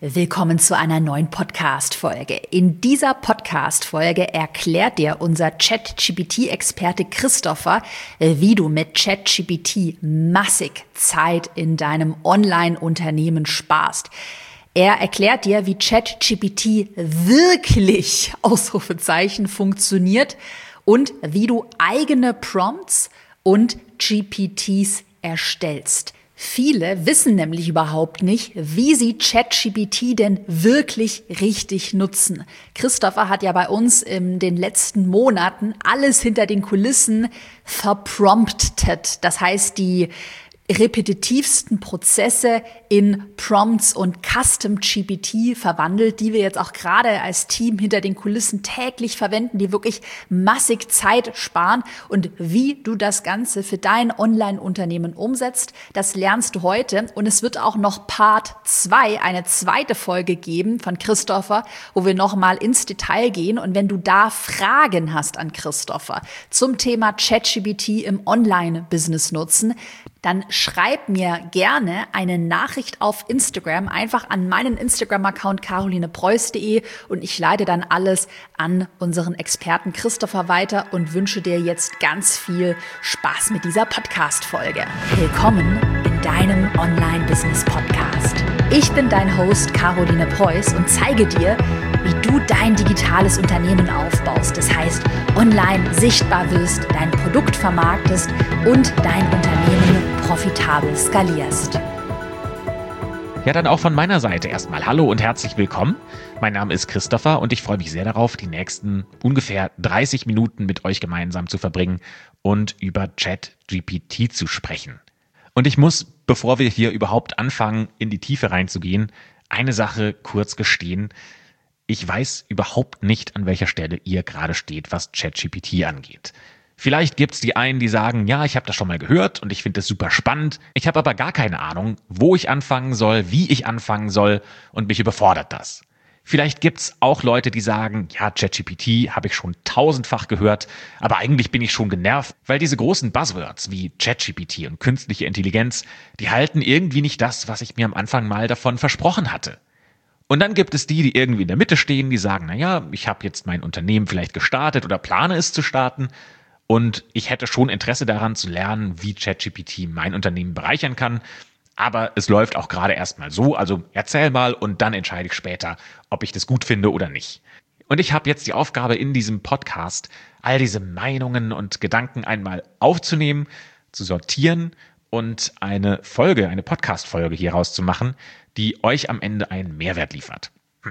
Willkommen zu einer neuen Podcast-Folge. In dieser Podcast-Folge erklärt dir unser ChatGPT-Experte Christopher, wie du mit ChatGPT massig Zeit in deinem Online-Unternehmen sparst. Er erklärt dir, wie ChatGPT wirklich, Ausrufezeichen, funktioniert und wie du eigene Prompts und GPTs erstellst. Viele wissen nämlich überhaupt nicht, wie sie ChatGPT denn wirklich richtig nutzen. Christopher hat ja bei uns in den letzten Monaten alles hinter den Kulissen verpromptet. Das heißt, die repetitivsten Prozesse in Prompts und Custom GPT verwandelt, die wir jetzt auch gerade als Team hinter den Kulissen täglich verwenden, die wirklich massig Zeit sparen. Und wie du das Ganze für dein Online-Unternehmen umsetzt, das lernst du heute. Und es wird auch noch Part 2, eine zweite Folge geben von Christopher, wo wir nochmal ins Detail gehen. Und wenn du da Fragen hast an Christopher zum Thema ChatGPT im Online-Business nutzen, dann schreib mir gerne eine Nachricht auf Instagram, einfach an meinen Instagram-Account carolinepreuß.de und ich leite dann alles an unseren Experten Christopher weiter und wünsche dir jetzt ganz viel Spaß mit dieser Podcast-Folge. Willkommen in deinem Online-Business-Podcast. Ich bin dein Host Caroline Preuß und zeige dir, wie du dein digitales Unternehmen aufbaust. Das heißt, online sichtbar wirst, dein Produkt vermarktest und dein Unternehmen profitabel skalierst. Ja, dann auch von meiner Seite erstmal hallo und herzlich willkommen. Mein Name ist Christopher und ich freue mich sehr darauf, die nächsten ungefähr 30 Minuten mit euch gemeinsam zu verbringen und über ChatGPT zu sprechen. Und ich muss, bevor wir hier überhaupt anfangen, in die Tiefe reinzugehen, eine Sache kurz gestehen. Ich weiß überhaupt nicht, an welcher Stelle ihr gerade steht, was ChatGPT angeht. Vielleicht gibt's die einen, die sagen, ja, ich habe das schon mal gehört und ich finde das super spannend. Ich habe aber gar keine Ahnung, wo ich anfangen soll, wie ich anfangen soll und mich überfordert das. Vielleicht gibt's auch Leute, die sagen, ja, ChatGPT habe ich schon 1000-fach gehört, aber eigentlich bin ich schon genervt, weil diese großen Buzzwords wie ChatGPT und künstliche Intelligenz, die halten irgendwie nicht das, was ich mir am Anfang mal davon versprochen hatte. Und dann gibt es die irgendwie in der Mitte stehen, die sagen, naja, ich habe jetzt mein Unternehmen vielleicht gestartet oder plane es zu starten und ich hätte schon Interesse daran zu lernen, wie ChatGPT mein Unternehmen bereichern kann, aber es läuft auch gerade erstmal so, also erzähl mal und dann entscheide ich später, ob ich das gut finde oder nicht. Und ich habe jetzt die Aufgabe in diesem Podcast, all diese Meinungen und Gedanken einmal aufzunehmen, zu sortieren und eine Podcast-Folge hier rauszumachen, die euch am Ende einen Mehrwert liefert.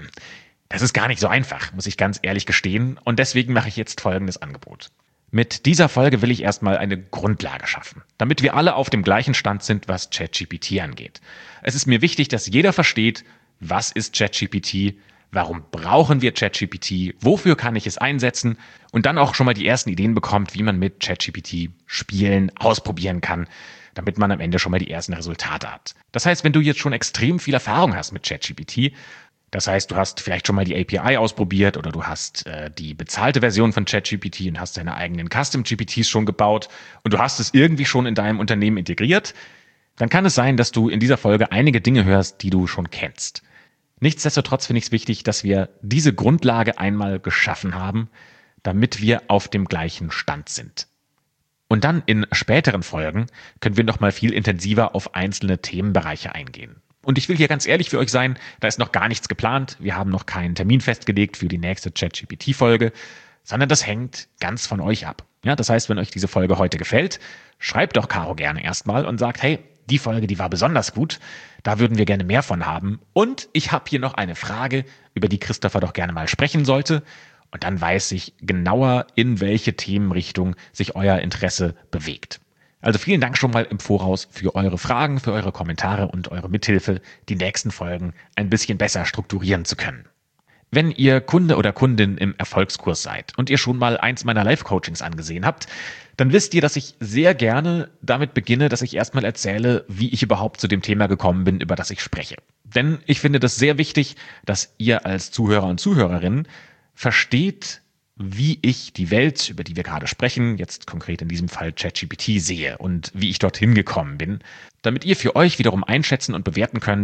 Das ist gar nicht so einfach, muss ich ganz ehrlich gestehen, und deswegen mache ich jetzt folgendes Angebot. Mit dieser Folge will ich erstmal eine Grundlage schaffen, damit wir alle auf dem gleichen Stand sind, was ChatGPT angeht. Es ist mir wichtig, dass jeder versteht, was ist ChatGPT, warum brauchen wir ChatGPT, wofür kann ich es einsetzen und dann auch schon mal die ersten Ideen bekommt, wie man mit ChatGPT spielen, ausprobieren kann, damit man am Ende schon mal die ersten Resultate hat. Das heißt, wenn du jetzt schon extrem viel Erfahrung hast mit ChatGPT, das heißt, du hast vielleicht schon mal die API ausprobiert oder du hast die bezahlte Version von ChatGPT und hast deine eigenen Custom-GPTs schon gebaut und du hast es irgendwie schon in deinem Unternehmen integriert, dann kann es sein, dass du in dieser Folge einige Dinge hörst, die du schon kennst. Nichtsdestotrotz finde ich es wichtig, dass wir diese Grundlage einmal geschaffen haben, damit wir auf dem gleichen Stand sind. Und dann in späteren Folgen können wir noch mal viel intensiver auf einzelne Themenbereiche eingehen. Und ich will hier ganz ehrlich für euch sein, da ist noch gar nichts geplant. Wir haben noch keinen Termin festgelegt für die nächste ChatGPT-Folge, sondern das hängt ganz von euch ab. Ja, das heißt, wenn euch diese Folge heute gefällt, schreibt doch Caro gerne erstmal und sagt, hey, die Folge, die war besonders gut, da würden wir gerne mehr von haben. Und ich habe hier noch eine Frage, über die Christopher doch gerne mal sprechen sollte. Und dann weiß ich genauer, in welche Themenrichtung sich euer Interesse bewegt. Also vielen Dank schon mal im Voraus für eure Fragen, für eure Kommentare und eure Mithilfe, die nächsten Folgen ein bisschen besser strukturieren zu können. Wenn ihr Kunde oder Kundin im Erfolgskurs seid und ihr schon mal eins meiner Live-Coachings angesehen habt, dann wisst ihr, dass ich sehr gerne damit beginne, dass ich erstmal erzähle, wie ich überhaupt zu dem Thema gekommen bin, über das ich spreche. Denn ich finde das sehr wichtig, dass ihr als Zuhörer und Zuhörerinnen versteht, wie ich die Welt, über die wir gerade sprechen, jetzt konkret in diesem Fall ChatGPT, sehe und wie ich dorthin gekommen bin, damit ihr für euch wiederum einschätzen und bewerten könnt,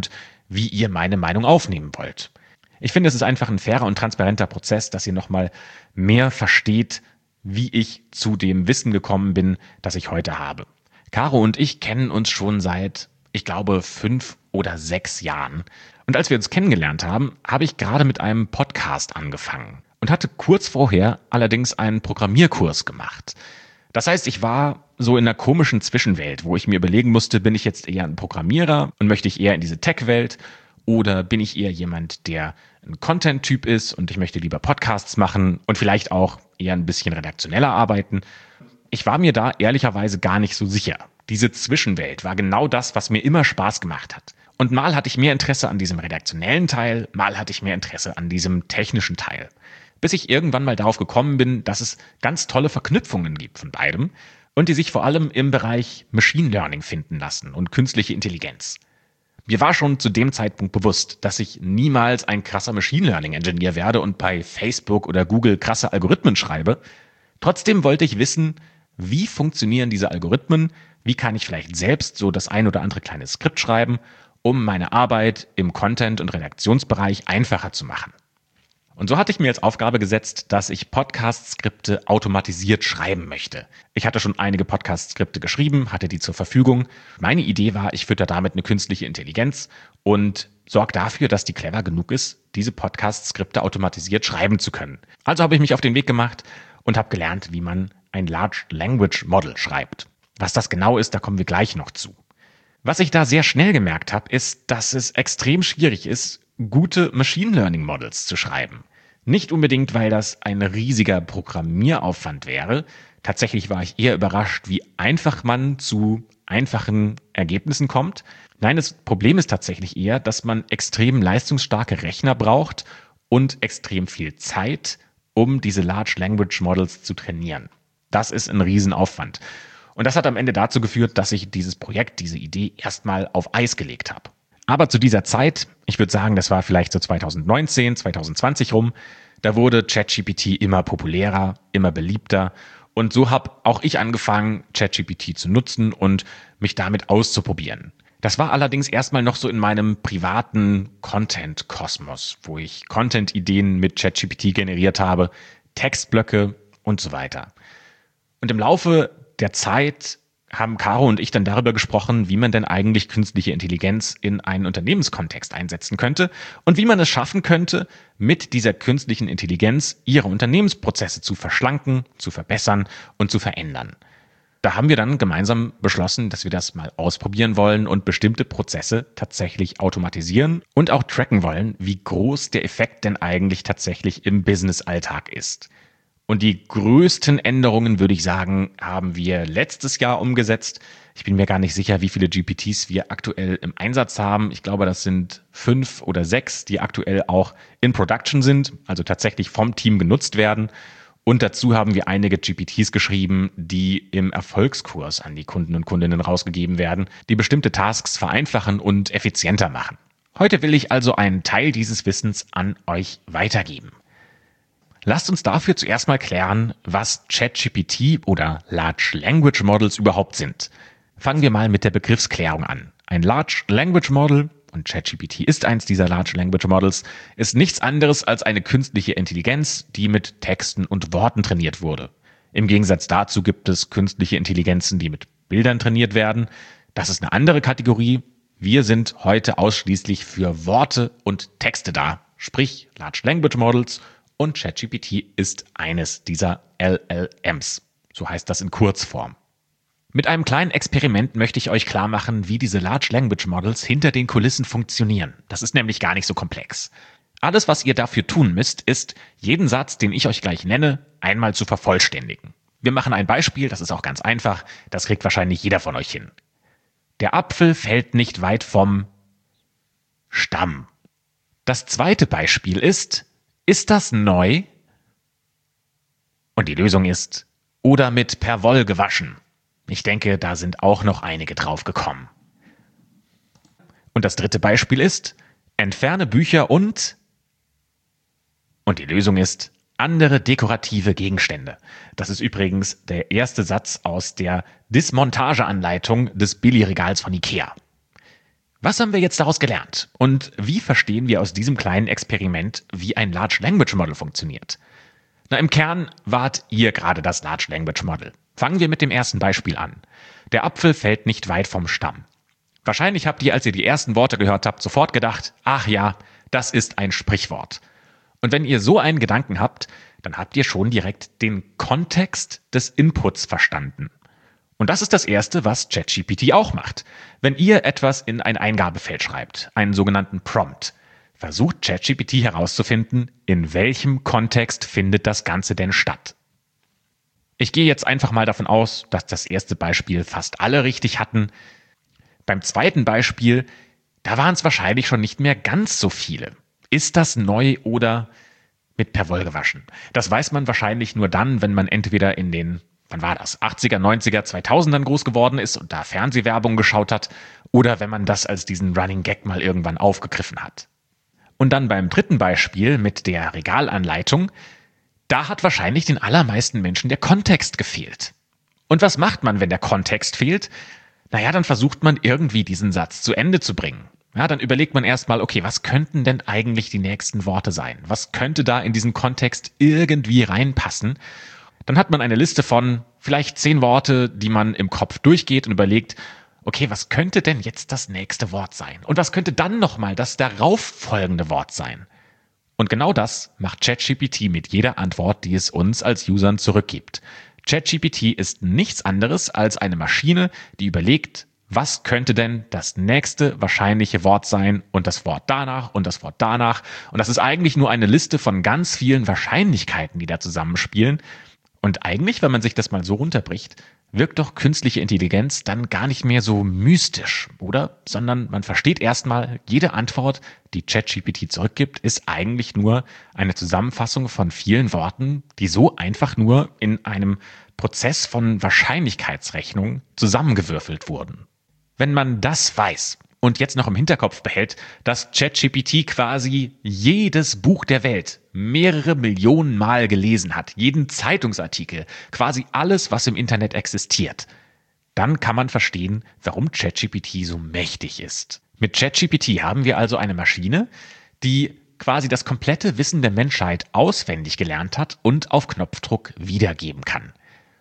wie ihr meine Meinung aufnehmen wollt. Ich finde, es ist einfach ein fairer und transparenter Prozess, dass ihr nochmal mehr versteht, wie ich zu dem Wissen gekommen bin, das ich heute habe. Caro und ich kennen uns schon seit, ich glaube, 5 oder 6 Jahren. Und als wir uns kennengelernt haben, habe ich gerade mit einem Podcast angefangen und hatte kurz vorher allerdings einen Programmierkurs gemacht. Das heißt, ich war so in einer komischen Zwischenwelt, wo ich mir überlegen musste, bin ich jetzt eher ein Programmierer und möchte ich eher in diese Tech-Welt oder bin ich eher jemand, der ein Content-Typ ist und ich möchte lieber Podcasts machen und vielleicht auch eher ein bisschen redaktioneller arbeiten. Ich war mir da ehrlicherweise gar nicht so sicher. Diese Zwischenwelt war genau das, was mir immer Spaß gemacht hat. Und mal hatte ich mehr Interesse an diesem redaktionellen Teil, mal hatte ich mehr Interesse an diesem technischen Teil. Bis ich irgendwann mal darauf gekommen bin, dass es ganz tolle Verknüpfungen gibt von beidem und die sich vor allem im Bereich Machine Learning finden lassen und künstliche Intelligenz. Mir war schon zu dem Zeitpunkt bewusst, dass ich niemals ein krasser Machine Learning Engineer werde und bei Facebook oder Google krasse Algorithmen schreibe. Trotzdem wollte ich wissen, wie funktionieren diese Algorithmen, wie kann ich vielleicht selbst so das ein oder andere kleine Skript schreiben, um meine Arbeit im Content- und Redaktionsbereich einfacher zu machen. Und so hatte ich mir als Aufgabe gesetzt, dass ich Podcast-Skripte automatisiert schreiben möchte. Ich hatte schon einige Podcast-Skripte geschrieben, hatte die zur Verfügung. Meine Idee war, ich fütter damit eine künstliche Intelligenz und sorge dafür, dass die clever genug ist, diese Podcast-Skripte automatisiert schreiben zu können. Also habe ich mich auf den Weg gemacht und habe gelernt, wie man ein Large Language Model schreibt. Was das genau ist, da kommen wir gleich noch zu. Was ich da sehr schnell gemerkt habe, ist, dass es extrem schwierig ist, gute Machine Learning Models zu schreiben. Nicht unbedingt, weil das ein riesiger Programmieraufwand wäre. Tatsächlich war ich eher überrascht, wie einfach man zu einfachen Ergebnissen kommt. Nein, das Problem ist tatsächlich eher, dass man extrem leistungsstarke Rechner braucht und extrem viel Zeit, um diese Large Language Models zu trainieren. Das ist ein Riesenaufwand. Und das hat am Ende dazu geführt, dass ich dieses Projekt, diese Idee erstmal auf Eis gelegt habe. Aber zu dieser Zeit, ich würde sagen, das war vielleicht so 2019, 2020 rum, da wurde ChatGPT immer populärer, immer beliebter. Und so habe auch ich angefangen, ChatGPT zu nutzen und mich damit auszuprobieren. Das war allerdings erstmal noch so in meinem privaten Content-Kosmos, wo ich Content-Ideen mit ChatGPT generiert habe, Textblöcke und so weiter. Und im Laufe der Zeit haben Caro und ich dann darüber gesprochen, wie man denn eigentlich künstliche Intelligenz in einen Unternehmenskontext einsetzen könnte und wie man es schaffen könnte, mit dieser künstlichen Intelligenz ihre Unternehmensprozesse zu verschlanken, zu verbessern und zu verändern. Da haben wir dann gemeinsam beschlossen, dass wir das mal ausprobieren wollen und bestimmte Prozesse tatsächlich automatisieren und auch tracken wollen, wie groß der Effekt denn eigentlich tatsächlich im Business-Alltag ist. Und die größten Änderungen, würde ich sagen, haben wir letztes Jahr umgesetzt. Ich bin mir gar nicht sicher, wie viele GPTs wir aktuell im Einsatz haben. Ich glaube, das sind 5 oder 6, die aktuell auch in Production sind, also tatsächlich vom Team genutzt werden. Und dazu haben wir einige GPTs geschrieben, die im Erfolgskurs an die Kunden und Kundinnen rausgegeben werden, die bestimmte Tasks vereinfachen und effizienter machen. Heute will ich also einen Teil dieses Wissens an euch weitergeben. Lasst uns dafür zuerst mal klären, was ChatGPT oder Large Language Models überhaupt sind. Fangen wir mal mit der Begriffsklärung an. Ein Large Language Model, und ChatGPT ist eins dieser Large Language Models, ist nichts anderes als eine künstliche Intelligenz, die mit Texten und Worten trainiert wurde. Im Gegensatz dazu gibt es künstliche Intelligenzen, die mit Bildern trainiert werden. Das ist eine andere Kategorie. Wir sind heute ausschließlich für Worte und Texte da, sprich Large Language Models. Und ChatGPT ist eines dieser LLMs. So heißt das in Kurzform. Mit einem kleinen Experiment möchte ich euch klar machen, wie diese Large Language Models hinter den Kulissen funktionieren. Das ist nämlich gar nicht so komplex. Alles, was ihr dafür tun müsst, ist, jeden Satz, den ich euch gleich nenne, einmal zu vervollständigen. Wir machen ein Beispiel, das ist auch ganz einfach. Das kriegt wahrscheinlich jeder von euch hin. Der Apfel fällt nicht weit vom Stamm. Das zweite Beispiel ist das neu? Und die Lösung ist, oder mit Perwoll gewaschen. Ich denke, da sind auch noch einige drauf gekommen. Und das dritte Beispiel ist, entferne Bücher und die Lösung ist, andere dekorative Gegenstände. Das ist übrigens der erste Satz aus der Dismontageanleitung des Billigregals von Ikea. Was haben wir jetzt daraus gelernt? Und wie verstehen wir aus diesem kleinen Experiment, wie ein Large Language Model funktioniert? Na, im Kern wart ihr gerade das Large Language Model. Fangen wir mit dem ersten Beispiel an. Der Apfel fällt nicht weit vom Stamm. Wahrscheinlich habt ihr, als ihr die ersten Worte gehört habt, sofort gedacht, ach ja, das ist ein Sprichwort. Und wenn ihr so einen Gedanken habt, dann habt ihr schon direkt den Kontext des Inputs verstanden. Und das ist das Erste, was ChatGPT auch macht. Wenn ihr etwas in ein Eingabefeld schreibt, einen sogenannten Prompt, versucht ChatGPT herauszufinden, in welchem Kontext findet das Ganze denn statt. Ich gehe jetzt einfach mal davon aus, dass das erste Beispiel fast alle richtig hatten. Beim zweiten Beispiel, da waren es wahrscheinlich schon nicht mehr ganz so viele. Ist das neu oder mit Perwoll gewaschen? Das weiß man wahrscheinlich nur dann, wenn man entweder in den, wann war das, 80er, 90er, 2000ern groß geworden ist und da Fernsehwerbung geschaut hat oder wenn man das als diesen Running Gag mal irgendwann aufgegriffen hat. Und dann beim dritten Beispiel mit der Regalanleitung, da hat wahrscheinlich den allermeisten Menschen der Kontext gefehlt. Und was macht man, wenn der Kontext fehlt? Naja, dann versucht man irgendwie diesen Satz zu Ende zu bringen. Ja, dann überlegt man erstmal, okay, was könnten denn eigentlich die nächsten Worte sein? Was könnte da in diesen Kontext irgendwie reinpassen? Dann hat man eine Liste von vielleicht 10 Worte, die man im Kopf durchgeht und überlegt, okay, was könnte denn jetzt das nächste Wort sein? Und was könnte dann nochmal das darauf folgende Wort sein? Und genau das macht ChatGPT mit jeder Antwort, die es uns als Usern zurückgibt. ChatGPT ist nichts anderes als eine Maschine, die überlegt, was könnte denn das nächste wahrscheinliche Wort sein und das Wort danach und das Wort danach. Und das ist eigentlich nur eine Liste von ganz vielen Wahrscheinlichkeiten, die da zusammenspielen. Und eigentlich, wenn man sich das mal so runterbricht, wirkt doch künstliche Intelligenz dann gar nicht mehr so mystisch, oder? Sondern man versteht erstmal, jede Antwort, die ChatGPT zurückgibt, ist eigentlich nur eine Zusammenfassung von vielen Worten, die so einfach nur in einem Prozess von Wahrscheinlichkeitsrechnung zusammengewürfelt wurden. Wenn man das weiß und jetzt noch im Hinterkopf behält, dass ChatGPT quasi jedes Buch der Welt mehrere Millionen Mal gelesen hat, jeden Zeitungsartikel, quasi alles, was im Internet existiert, dann kann man verstehen, warum ChatGPT so mächtig ist. Mit ChatGPT haben wir also eine Maschine, die quasi das komplette Wissen der Menschheit auswendig gelernt hat und auf Knopfdruck wiedergeben kann.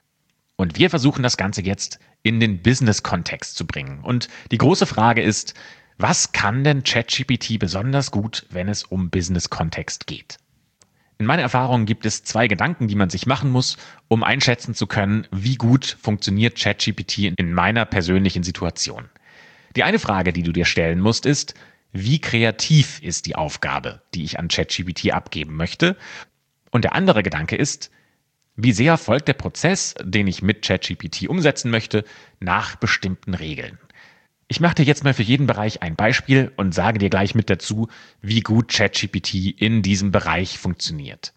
Und wir versuchen das Ganze jetzt in den Business-Kontext zu bringen. Und die große Frage ist, was kann denn ChatGPT besonders gut, wenn es um Business-Kontext geht? In meiner Erfahrung gibt es 2 Gedanken, die man sich machen muss, um einschätzen zu können, wie gut funktioniert ChatGPT in meiner persönlichen Situation. Die eine Frage, die du dir stellen musst, ist, wie kreativ ist die Aufgabe, die ich an ChatGPT abgeben möchte? Und der andere Gedanke ist, wie sehr folgt der Prozess, den ich mit ChatGPT umsetzen möchte, nach bestimmten Regeln? Ich mache dir jetzt mal für jeden Bereich ein Beispiel und sage dir gleich mit dazu, wie gut ChatGPT in diesem Bereich funktioniert.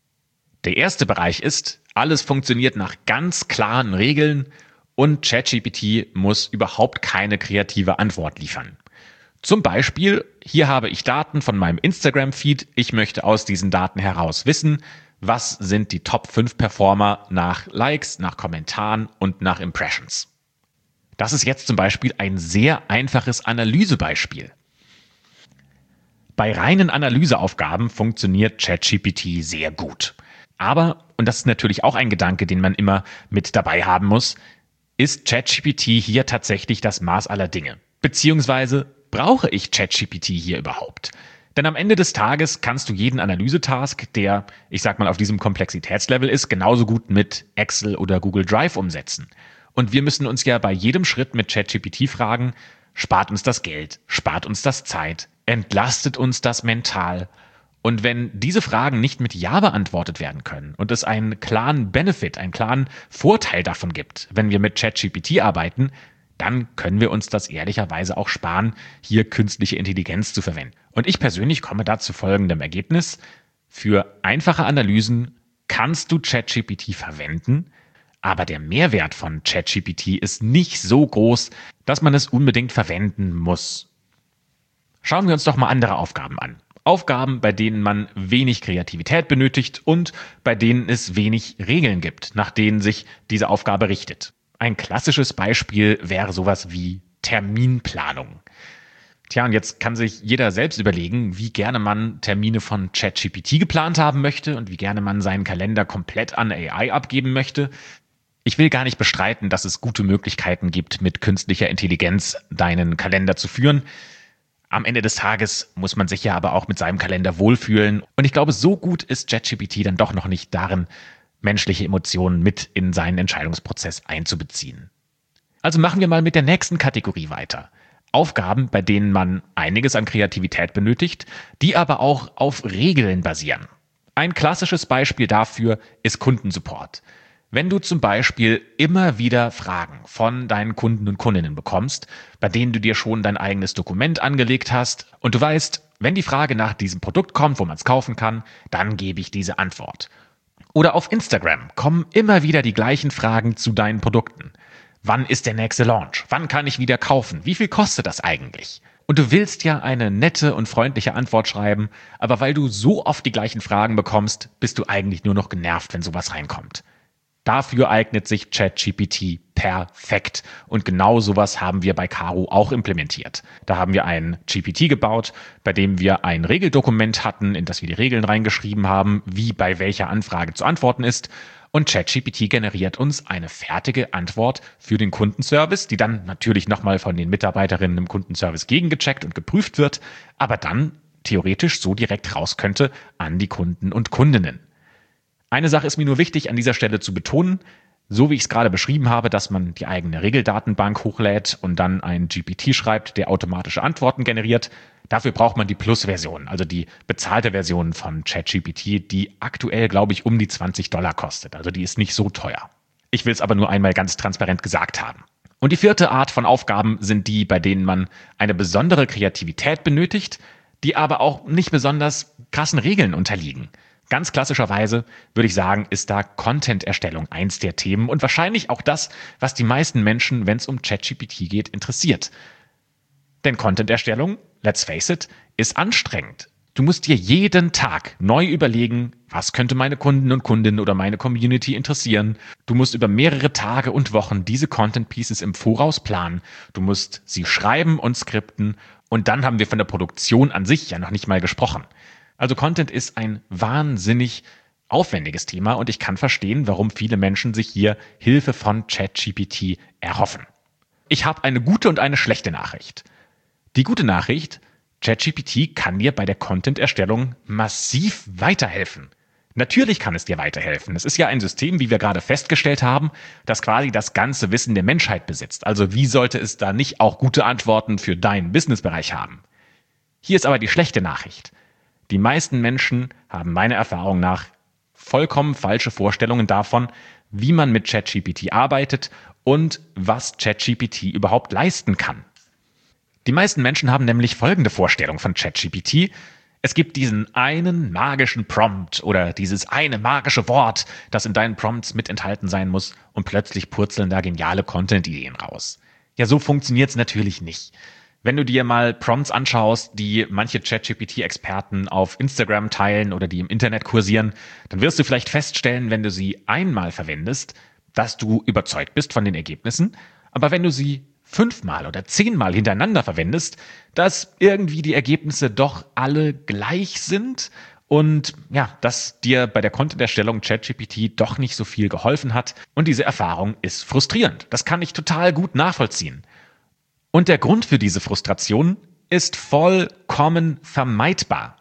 Der erste Bereich ist, alles funktioniert nach ganz klaren Regeln und ChatGPT muss überhaupt keine kreative Antwort liefern. Zum Beispiel, hier habe ich Daten von meinem Instagram-Feed. Ich möchte aus diesen Daten heraus wissen, was sind die Top 5 Performer nach Likes, nach Kommentaren und nach Impressions. Das ist jetzt zum Beispiel ein sehr einfaches Analysebeispiel. Bei reinen Analyseaufgaben funktioniert ChatGPT sehr gut. Aber, und das ist natürlich auch ein Gedanke, den man immer mit dabei haben muss, ist ChatGPT hier tatsächlich das Maß aller Dinge? Beziehungsweise brauche ich ChatGPT hier überhaupt? Denn am Ende des Tages kannst du jeden Analysetask, der, ich sag mal, auf diesem Komplexitätslevel ist, genauso gut mit Excel oder Google Drive umsetzen. Und wir müssen uns ja bei jedem Schritt mit ChatGPT fragen, spart uns das Geld, spart uns das Zeit, entlastet uns das mental? Und wenn diese Fragen nicht mit Ja beantwortet werden können und es einen klaren Benefit, einen klaren Vorteil davon gibt, wenn wir mit ChatGPT arbeiten, dann können wir uns das ehrlicherweise auch sparen, hier künstliche Intelligenz zu verwenden. Und ich persönlich komme da zu folgendem Ergebnis. Für einfache Analysen kannst du ChatGPT verwenden, aber der Mehrwert von ChatGPT ist nicht so groß, dass man es unbedingt verwenden muss. Schauen wir uns doch mal andere Aufgaben an. Aufgaben, bei denen man wenig Kreativität benötigt und bei denen es wenig Regeln gibt, nach denen sich diese Aufgabe richtet. Ein klassisches Beispiel wäre sowas wie Terminplanung. Tja, und jetzt kann sich jeder selbst überlegen, wie gerne man Termine von ChatGPT geplant haben möchte und wie gerne man seinen Kalender komplett an AI abgeben möchte. Ich will gar nicht bestreiten, dass es gute Möglichkeiten gibt, mit künstlicher Intelligenz deinen Kalender zu führen. Am Ende des Tages muss man sich ja aber auch mit seinem Kalender wohlfühlen. Und ich glaube, so gut ist ChatGPT dann doch noch nicht darin, menschliche Emotionen mit in seinen Entscheidungsprozess einzubeziehen. Also machen wir mal mit der nächsten Kategorie weiter. Aufgaben, bei denen man einiges an Kreativität benötigt, die aber auch auf Regeln basieren. Ein klassisches Beispiel dafür ist Kundensupport. Wenn du zum Beispiel immer wieder Fragen von deinen Kunden und Kundinnen bekommst, bei denen du dir schon dein eigenes Dokument angelegt hast und du weißt, wenn die Frage nach diesem Produkt kommt, wo man es kaufen kann, dann gebe ich diese Antwort. Oder auf Instagram kommen immer wieder die gleichen Fragen zu deinen Produkten. Wann ist der nächste Launch? Wann kann ich wieder kaufen? Wie viel kostet das eigentlich? Und du willst ja eine nette und freundliche Antwort schreiben, aber weil du so oft die gleichen Fragen bekommst, bist du eigentlich nur noch genervt, wenn sowas reinkommt. Dafür eignet sich ChatGPT perfekt. Und genau sowas haben wir bei Caro auch implementiert. Da haben wir ein GPT gebaut, bei dem wir ein Regeldokument hatten, in das wir die Regeln reingeschrieben haben, wie bei welcher Anfrage zu antworten ist. Und ChatGPT generiert uns eine fertige Antwort für den Kundenservice, die dann natürlich nochmal von den Mitarbeiterinnen im Kundenservice gegengecheckt und geprüft wird, aber dann theoretisch so direkt raus könnte an die Kunden und Kundinnen. Eine Sache ist mir nur wichtig, an dieser Stelle zu betonen, so wie ich es gerade beschrieben habe, dass man die eigene Regeldatenbank hochlädt und dann ein GPT schreibt, der automatische Antworten generiert. Dafür braucht man die Plus-Version, also die bezahlte Version von ChatGPT, die aktuell, glaube ich, um die $20 kostet. Also die ist nicht so teuer. Ich will es aber nur einmal ganz transparent gesagt haben. Und die vierte Art von Aufgaben sind die, bei denen man eine besondere Kreativität benötigt, die aber auch nicht besonders krassen Regeln unterliegen. Ganz klassischerweise würde ich sagen, ist da Content-Erstellung eins der Themen und wahrscheinlich auch das, was die meisten Menschen, wenn es um ChatGPT geht, interessiert. Denn Content-Erstellung, let's face it, ist anstrengend. Du musst dir jeden Tag neu überlegen, was könnte meine Kunden und Kundinnen oder meine Community interessieren. Du musst über mehrere Tage und Wochen diese Content-Pieces im Voraus planen. Du musst sie schreiben und skripten und dann haben wir von der Produktion an sich ja noch nicht mal gesprochen. Also Content ist ein wahnsinnig aufwendiges Thema und ich kann verstehen, warum viele Menschen sich hier Hilfe von ChatGPT erhoffen. Ich habe eine gute und eine schlechte Nachricht. Die gute Nachricht: ChatGPT kann dir bei der Content-Erstellung massiv weiterhelfen. Natürlich kann es dir weiterhelfen. Es ist ja ein System, wie wir gerade festgestellt haben, das quasi das ganze Wissen der Menschheit besitzt. Also wie sollte es da nicht auch gute Antworten für deinen Businessbereich haben? Hier ist aber die schlechte Nachricht. Die meisten Menschen haben meiner Erfahrung nach vollkommen falsche Vorstellungen davon, wie man mit ChatGPT arbeitet und was ChatGPT überhaupt leisten kann. Die meisten Menschen haben nämlich folgende Vorstellung von ChatGPT. Es gibt diesen einen magischen Prompt oder dieses eine magische Wort, das in deinen Prompts mit enthalten sein muss und plötzlich purzeln da geniale Content-Ideen raus. Ja, so funktioniert's natürlich nicht. Wenn du dir mal Prompts anschaust, die manche ChatGPT-Experten auf Instagram teilen oder die im Internet kursieren, dann wirst du vielleicht feststellen, wenn du sie einmal verwendest, dass du überzeugt bist von den Ergebnissen. Aber wenn du sie 5-mal oder 10-mal hintereinander verwendest, dass irgendwie die Ergebnisse doch alle gleich sind und ja, dass dir bei der Content-Erstellung ChatGPT doch nicht so viel geholfen hat. Und diese Erfahrung ist frustrierend. Das kann ich total gut nachvollziehen. Und der Grund für diese Frustration ist vollkommen vermeidbar.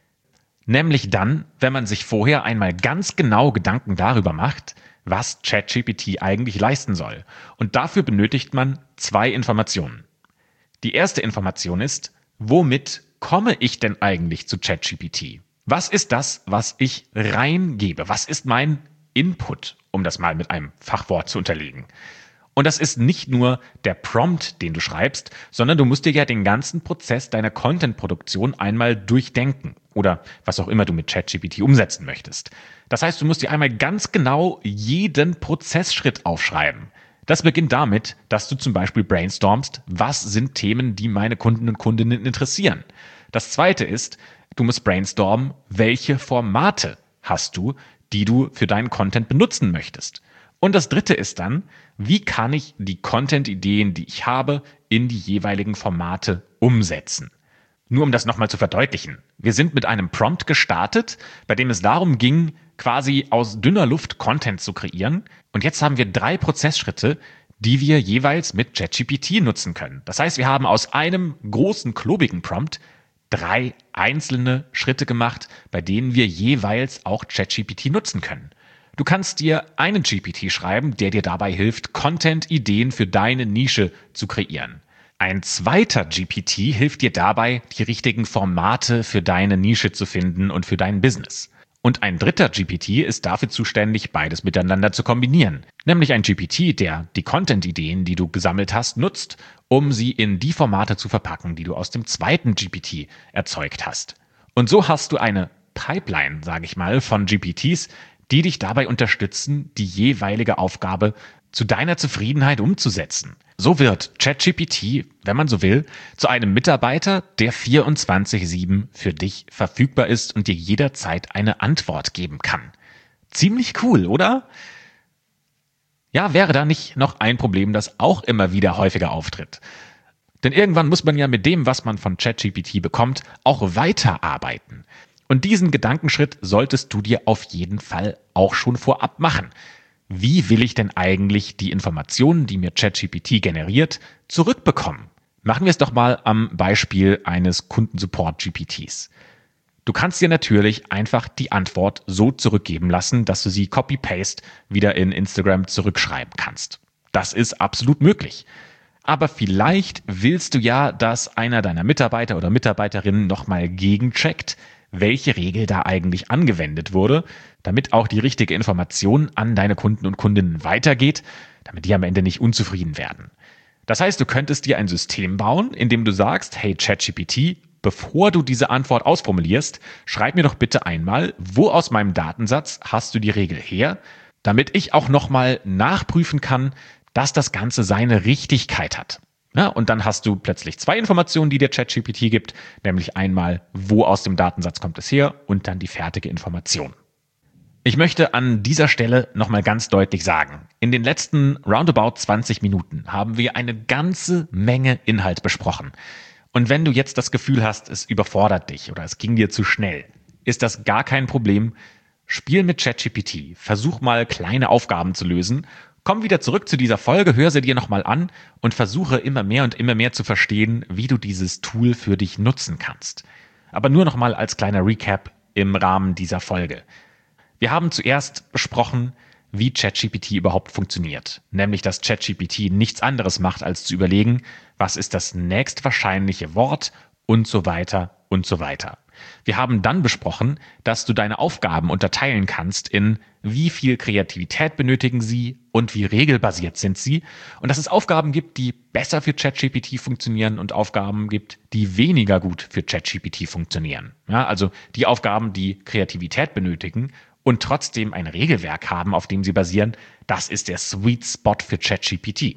Nämlich dann, wenn man sich vorher einmal ganz genau Gedanken darüber macht, was ChatGPT eigentlich leisten soll. Und dafür benötigt man 2 Informationen. Die erste Information ist, womit komme ich denn eigentlich zu ChatGPT? Was ist das, was ich reingebe? Was ist mein Input, um das mal mit einem Fachwort zu unterlegen? Und das ist nicht nur der Prompt, den du schreibst, sondern du musst dir ja den ganzen Prozess deiner Content-Produktion einmal durchdenken oder was auch immer du mit ChatGPT umsetzen möchtest. Das heißt, du musst dir einmal ganz genau jeden Prozessschritt aufschreiben. Das beginnt damit, dass du zum Beispiel brainstormst, was sind Themen, die meine Kunden und Kundinnen interessieren. Das zweite ist, du musst brainstormen, welche Formate hast du, die du für deinen Content benutzen möchtest. Und das dritte ist dann, wie kann ich die Content-Ideen, die ich habe, in die jeweiligen Formate umsetzen. Nur um das nochmal zu verdeutlichen. Wir sind mit einem Prompt gestartet, bei dem es darum ging, quasi aus dünner Luft Content zu kreieren. Und jetzt haben wir 3 Prozessschritte, die wir jeweils mit ChatGPT nutzen können. Das heißt, wir haben aus einem großen, klobigen Prompt 3 einzelne Schritte gemacht, bei denen wir jeweils auch ChatGPT nutzen können. Du kannst dir einen GPT schreiben, der dir dabei hilft, Content-Ideen für deine Nische zu kreieren. Ein zweiter GPT hilft dir dabei, die richtigen Formate für deine Nische zu finden und für dein Business. Und ein dritter GPT ist dafür zuständig, beides miteinander zu kombinieren. Nämlich ein GPT, der die Content-Ideen, die du gesammelt hast, nutzt, um sie in die Formate zu verpacken, die du aus dem zweiten GPT erzeugt hast. Und so hast du eine Pipeline, sage ich mal, von GPTs, die dich dabei unterstützen, die jeweilige Aufgabe zu deiner Zufriedenheit umzusetzen. So wird ChatGPT, wenn man so will, zu einem Mitarbeiter, der 24/7 für dich verfügbar ist und dir jederzeit eine Antwort geben kann. Ziemlich cool, oder? Ja, wäre da nicht noch ein Problem, das auch immer wieder häufiger auftritt. Denn irgendwann muss man ja mit dem, was man von ChatGPT bekommt, auch weiterarbeiten. Und diesen Gedankenschritt solltest du dir auf jeden Fall auch schon vorab machen. Wie will ich denn eigentlich die Informationen, die mir ChatGPT generiert, zurückbekommen? Machen wir es doch mal am Beispiel eines Kundensupport-GPTs. Du kannst dir natürlich einfach die Antwort so zurückgeben lassen, dass du sie Copy-Paste wieder in Instagram zurückschreiben kannst. Das ist absolut möglich. Aber vielleicht willst du ja, dass einer deiner Mitarbeiter oder Mitarbeiterinnen nochmal gegencheckt, welche Regel da eigentlich angewendet wurde, damit auch die richtige Information an deine Kunden und Kundinnen weitergeht, damit die am Ende nicht unzufrieden werden. Das heißt, du könntest dir ein System bauen, in dem du sagst, hey ChatGPT, bevor du diese Antwort ausformulierst, schreib mir doch bitte einmal, wo aus meinem Datensatz hast du die Regel her, damit ich auch nochmal nachprüfen kann, dass das Ganze seine Richtigkeit hat. Ja, und dann hast du plötzlich 2 Informationen, die dir ChatGPT gibt, nämlich einmal, wo aus dem Datensatz kommt es her und dann die fertige Information. Ich möchte an dieser Stelle nochmal ganz deutlich sagen, in den letzten roundabout 20 Minuten haben wir eine ganze Menge Inhalt besprochen. Und wenn du jetzt das Gefühl hast, es überfordert dich oder es ging dir zu schnell, ist das gar kein Problem. Spiel mit ChatGPT, versuch mal kleine Aufgaben zu lösen. Komm wieder zurück zu dieser Folge, hör sie dir nochmal an und versuche immer mehr zu verstehen, wie du dieses Tool für dich nutzen kannst. Aber nur nochmal als kleiner Recap im Rahmen dieser Folge. Wir haben zuerst besprochen, wie ChatGPT überhaupt funktioniert. Nämlich, dass ChatGPT nichts anderes macht, als zu überlegen, was ist das nächstwahrscheinliche Wort und so weiter und so weiter. Wir haben dann besprochen, dass du deine Aufgaben unterteilen kannst in wie viel Kreativität benötigen sie und wie regelbasiert sind sie und dass es Aufgaben gibt, die besser für ChatGPT funktionieren und Aufgaben gibt, die weniger gut für ChatGPT funktionieren. Ja, also die Aufgaben, die Kreativität benötigen und trotzdem ein Regelwerk haben, auf dem sie basieren, das ist der Sweet Spot für ChatGPT.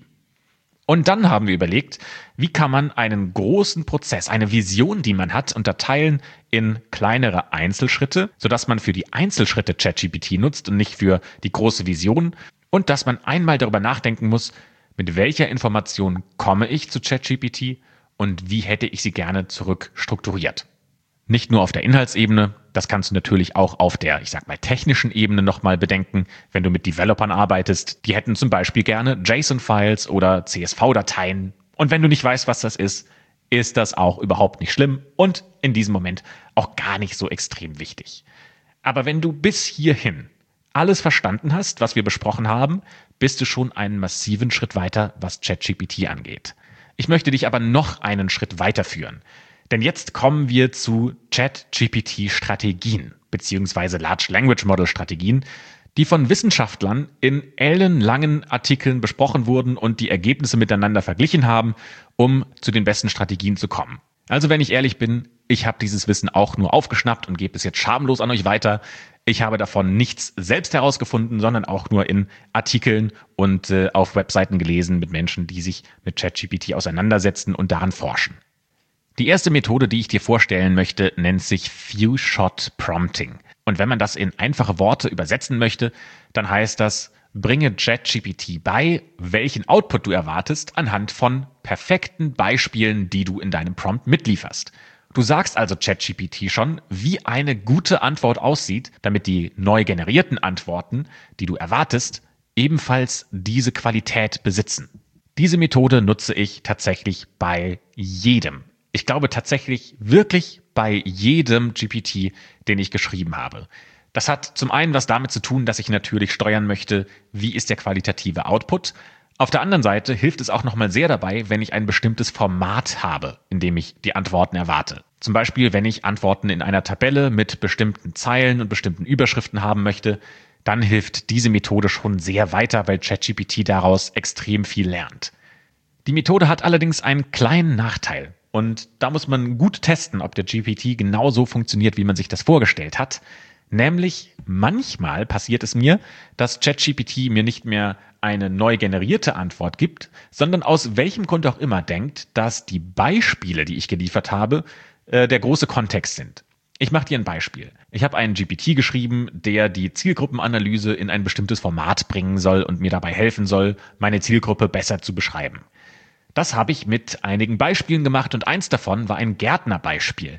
Und dann haben wir überlegt, wie kann man einen großen Prozess, eine Vision, die man hat, unterteilen in kleinere Einzelschritte, sodass man für die Einzelschritte ChatGPT nutzt und nicht für die große Vision und dass man einmal darüber nachdenken muss, mit welcher Information komme ich zu ChatGPT und wie hätte ich sie gerne zurück strukturiert. Nicht nur auf der Inhaltsebene, das kannst du natürlich auch auf der, technischen Ebene nochmal bedenken, wenn du mit Developern arbeitest. Die hätten zum Beispiel gerne JSON-Files oder CSV-Dateien. Und wenn du nicht weißt, was das ist das auch überhaupt nicht schlimm und in diesem Moment auch gar nicht so extrem wichtig. Aber wenn du bis hierhin alles verstanden hast, was wir besprochen haben, bist du schon einen massiven Schritt weiter, was ChatGPT angeht. Ich möchte dich aber noch einen Schritt weiterführen. Denn jetzt kommen wir zu ChatGPT-Strategien bzw. Large Language Model-Strategien, die von Wissenschaftlern in ellenlangen Artikeln besprochen wurden und die Ergebnisse miteinander verglichen haben, um zu den besten Strategien zu kommen. Also wenn ich ehrlich bin, ich habe dieses Wissen auch nur aufgeschnappt und gebe es jetzt schamlos an euch weiter. Ich habe davon nichts selbst herausgefunden, sondern auch nur in Artikeln und auf Webseiten gelesen mit Menschen, die sich mit ChatGPT auseinandersetzen und daran forschen. Die erste Methode, die ich dir vorstellen möchte, nennt sich Few-Shot Prompting. Und wenn man das in einfache Worte übersetzen möchte, dann heißt das, bringe ChatGPT bei, welchen Output du erwartest, anhand von perfekten Beispielen, die du in deinem Prompt mitlieferst. Du sagst also ChatGPT schon, wie eine gute Antwort aussieht, damit die neu generierten Antworten, die du erwartest, ebenfalls diese Qualität besitzen. Diese Methode nutze ich tatsächlich bei jedem. Ich glaube tatsächlich wirklich bei jedem GPT, den ich geschrieben habe. Das hat zum einen was damit zu tun, dass ich natürlich steuern möchte, wie ist der qualitative Output. Auf der anderen Seite hilft es auch nochmal sehr dabei, wenn ich ein bestimmtes Format habe, in dem ich die Antworten erwarte. Zum Beispiel, wenn ich Antworten in einer Tabelle mit bestimmten Zeilen und bestimmten Überschriften haben möchte, dann hilft diese Methode schon sehr weiter, weil ChatGPT daraus extrem viel lernt. Die Methode hat allerdings einen kleinen Nachteil. Und da muss man gut testen, ob der GPT genauso funktioniert, wie man sich das vorgestellt hat. Nämlich manchmal passiert es mir, dass ChatGPT mir nicht mehr eine neu generierte Antwort gibt, sondern aus welchem Grund auch immer denkt, dass die Beispiele, die ich geliefert habe, der große Kontext sind. Ich mache dir ein Beispiel. Ich habe einen GPT geschrieben, der die Zielgruppenanalyse in ein bestimmtes Format bringen soll und mir dabei helfen soll, meine Zielgruppe besser zu beschreiben. Das habe ich mit einigen Beispielen gemacht und eins davon war ein Gärtnerbeispiel.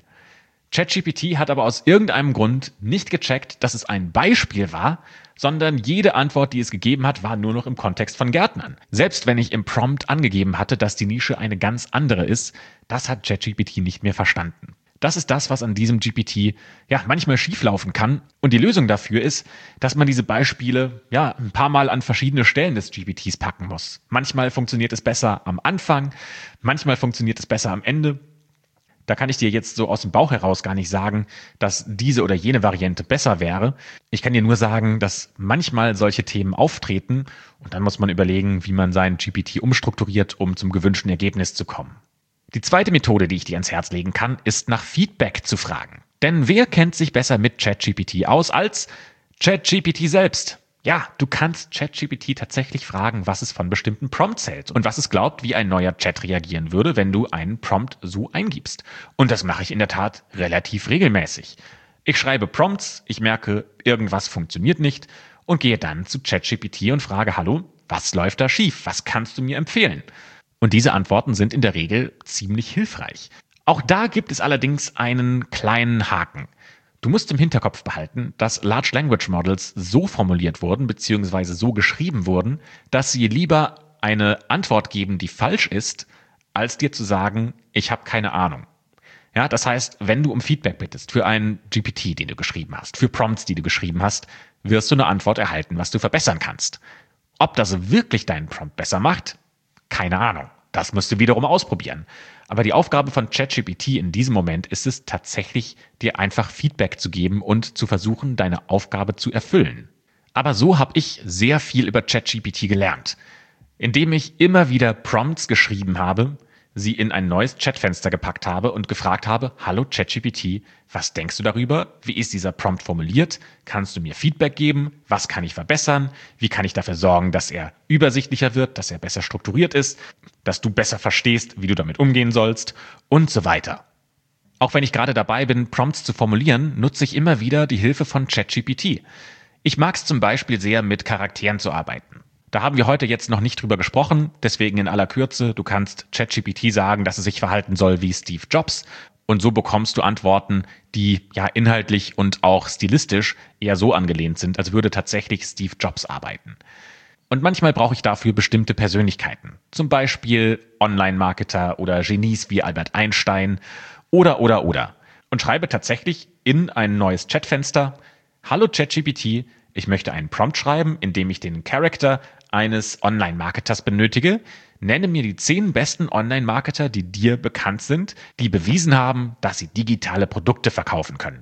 ChatGPT hat aber aus irgendeinem Grund nicht gecheckt, dass es ein Beispiel war, sondern jede Antwort, die es gegeben hat, war nur noch im Kontext von Gärtnern. Selbst wenn ich im Prompt angegeben hatte, dass die Nische eine ganz andere ist, das hat ChatGPT nicht mehr verstanden. Das ist das, was an diesem GPT manchmal schieflaufen kann. Und die Lösung dafür ist, dass man diese Beispiele ein paar Mal an verschiedene Stellen des GPTs packen muss. Manchmal funktioniert es besser am Anfang, manchmal funktioniert es besser am Ende. Da kann ich dir jetzt so aus dem Bauch heraus gar nicht sagen, dass diese oder jene Variante besser wäre. Ich kann dir nur sagen, dass manchmal solche Themen auftreten und dann muss man überlegen, wie man sein GPT umstrukturiert, um zum gewünschten Ergebnis zu kommen. Die zweite Methode, die ich dir ans Herz legen kann, ist nach Feedback zu fragen. Denn wer kennt sich besser mit ChatGPT aus als ChatGPT selbst? Ja, du kannst ChatGPT tatsächlich fragen, was es von bestimmten Prompts hält und was es glaubt, wie ein neuer Chat reagieren würde, wenn du einen Prompt so eingibst. Und das mache ich in der Tat relativ regelmäßig. Ich schreibe Prompts, ich merke, irgendwas funktioniert nicht und gehe dann zu ChatGPT und frage, hallo, was läuft da schief? Was kannst du mir empfehlen? Und diese Antworten sind in der Regel ziemlich hilfreich. Auch da gibt es allerdings einen kleinen Haken. Du musst im Hinterkopf behalten, dass Large Language Models so formuliert wurden bzw. so geschrieben wurden, dass sie lieber eine Antwort geben, die falsch ist, als dir zu sagen, ich habe keine Ahnung. Ja, das heißt, wenn du um Feedback bittest für einen GPT, den du geschrieben hast, für Prompts, die du geschrieben hast, wirst du eine Antwort erhalten, was du verbessern kannst. Ob das wirklich deinen Prompt besser macht? Keine Ahnung. Das musst du wiederum ausprobieren. Aber die Aufgabe von ChatGPT in diesem Moment ist es tatsächlich, dir einfach Feedback zu geben und zu versuchen, deine Aufgabe zu erfüllen. Aber so habe ich sehr viel über ChatGPT gelernt, indem ich immer wieder Prompts geschrieben habe, sie in ein neues Chatfenster gepackt habe und gefragt habe, hallo ChatGPT, was denkst du darüber? Wie ist dieser Prompt formuliert? Kannst du mir Feedback geben? Was kann ich verbessern? Wie kann ich dafür sorgen, dass er übersichtlicher wird, dass er besser strukturiert ist, dass du besser verstehst, wie du damit umgehen sollst und so weiter. Auch wenn ich gerade dabei bin, Prompts zu formulieren, nutze ich immer wieder die Hilfe von ChatGPT. Ich mag es zum Beispiel sehr, mit Charakteren zu arbeiten. Da haben wir heute jetzt noch nicht drüber gesprochen, deswegen in aller Kürze, du kannst ChatGPT sagen, dass es sich verhalten soll wie Steve Jobs und so bekommst du Antworten, die inhaltlich und auch stilistisch eher so angelehnt sind, als würde tatsächlich Steve Jobs arbeiten. Und manchmal brauche ich dafür bestimmte Persönlichkeiten, zum Beispiel Online-Marketer oder Genies wie Albert Einstein oder. Und schreibe tatsächlich in ein neues Chatfenster, hallo ChatGPT, ich möchte einen Prompt schreiben, in dem ich den Charakter eines Online-Marketers benötige. Nenne mir die 10 besten Online-Marketer, die dir bekannt sind, die bewiesen haben, dass sie digitale Produkte verkaufen können.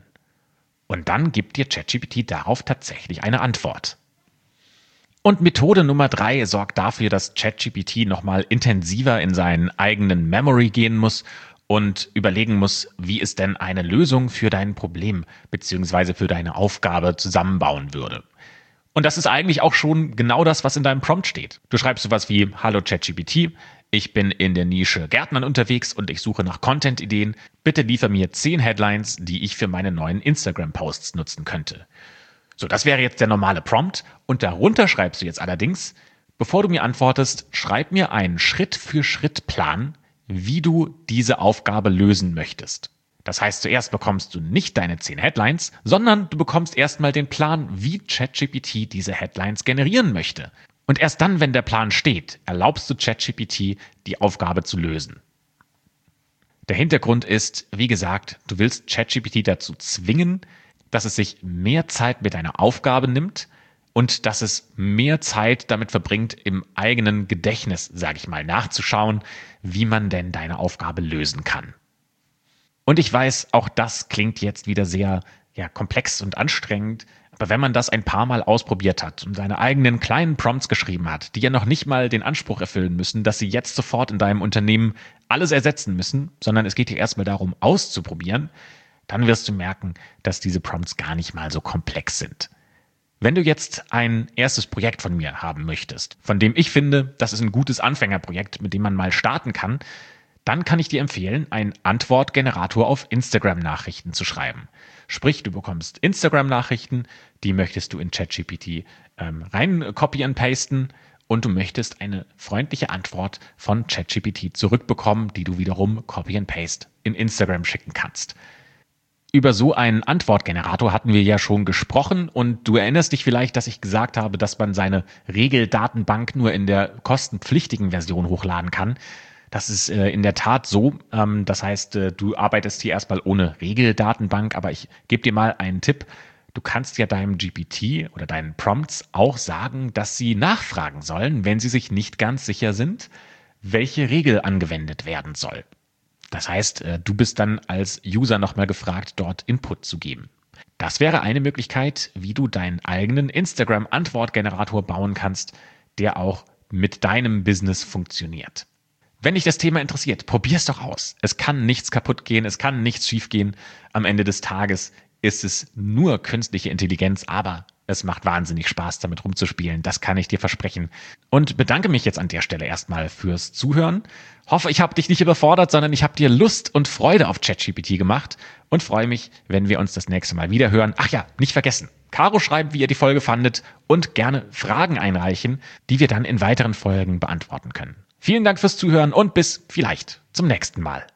Und dann gibt dir ChatGPT darauf tatsächlich eine Antwort. Und Methode Nummer 3 sorgt dafür, dass ChatGPT nochmal intensiver in seinen eigenen Memory gehen muss und überlegen muss, wie es denn eine Lösung für dein Problem bzw. für deine Aufgabe zusammenbauen würde. Und das ist eigentlich auch schon genau das, was in deinem Prompt steht. Du schreibst sowas wie, hallo ChatGPT, ich bin in der Nische Gärtnern unterwegs und ich suche nach Content-Ideen. Bitte liefer mir 10 Headlines, die ich für meine neuen Instagram-Posts nutzen könnte. So, das wäre jetzt der normale Prompt. Und darunter schreibst du jetzt allerdings, bevor du mir antwortest, schreib mir einen Schritt-für-Schritt-Plan, wie du diese Aufgabe lösen möchtest. Das heißt, zuerst bekommst du nicht deine 10 Headlines, sondern du bekommst erstmal den Plan, wie ChatGPT diese Headlines generieren möchte. Und erst dann, wenn der Plan steht, erlaubst du ChatGPT, die Aufgabe zu lösen. Der Hintergrund ist, wie gesagt, du willst ChatGPT dazu zwingen, dass es sich mehr Zeit mit deiner Aufgabe nimmt und dass es mehr Zeit damit verbringt, im eigenen Gedächtnis, sage ich mal, nachzuschauen, wie man denn deine Aufgabe lösen kann. Und ich weiß, auch das klingt jetzt wieder sehr komplex und anstrengend, aber wenn man das ein paar Mal ausprobiert hat und seine eigenen kleinen Prompts geschrieben hat, die ja noch nicht mal den Anspruch erfüllen müssen, dass sie jetzt sofort in deinem Unternehmen alles ersetzen müssen, sondern es geht hier erstmal darum, auszuprobieren, dann wirst du merken, dass diese Prompts gar nicht mal so komplex sind. Wenn du jetzt ein erstes Projekt von mir haben möchtest, von dem ich finde, das ist ein gutes Anfängerprojekt, mit dem man mal starten kann, dann kann ich dir empfehlen, einen Antwortgenerator auf Instagram-Nachrichten zu schreiben. Sprich, du bekommst Instagram-Nachrichten, die möchtest du in ChatGPT rein copy and pasten und du möchtest eine freundliche Antwort von ChatGPT zurückbekommen, die du wiederum copy and paste in Instagram schicken kannst. Über so einen Antwortgenerator hatten wir ja schon gesprochen und du erinnerst dich vielleicht, dass ich gesagt habe, dass man seine Regeldatenbank nur in der kostenpflichtigen Version hochladen kann. Das ist in der Tat so. Das heißt, du arbeitest hier erstmal ohne Regeldatenbank, aber ich gebe dir mal einen Tipp. Du kannst ja deinem GPT oder deinen Prompts auch sagen, dass sie nachfragen sollen, wenn sie sich nicht ganz sicher sind, welche Regel angewendet werden soll. Das heißt, du bist dann als User nochmal gefragt, dort Input zu geben. Das wäre eine Möglichkeit, wie du deinen eigenen Instagram-Antwortgenerator bauen kannst, der auch mit deinem Business funktioniert. Wenn dich das Thema interessiert, probier's doch aus. Es kann nichts kaputt gehen, es kann nichts schief gehen. Am Ende des Tages ist es nur künstliche Intelligenz, aber es macht wahnsinnig Spaß, damit rumzuspielen. Das kann ich dir versprechen. Und bedanke mich jetzt an der Stelle erstmal fürs Zuhören. Hoffe, ich habe dich nicht überfordert, sondern ich habe dir Lust und Freude auf ChatGPT gemacht und freue mich, wenn wir uns das nächste Mal wieder hören. Ach ja, nicht vergessen. Caro schreibt, wie ihr die Folge fandet und gerne Fragen einreichen, die wir dann in weiteren Folgen beantworten können. Vielen Dank fürs Zuhören und bis vielleicht zum nächsten Mal.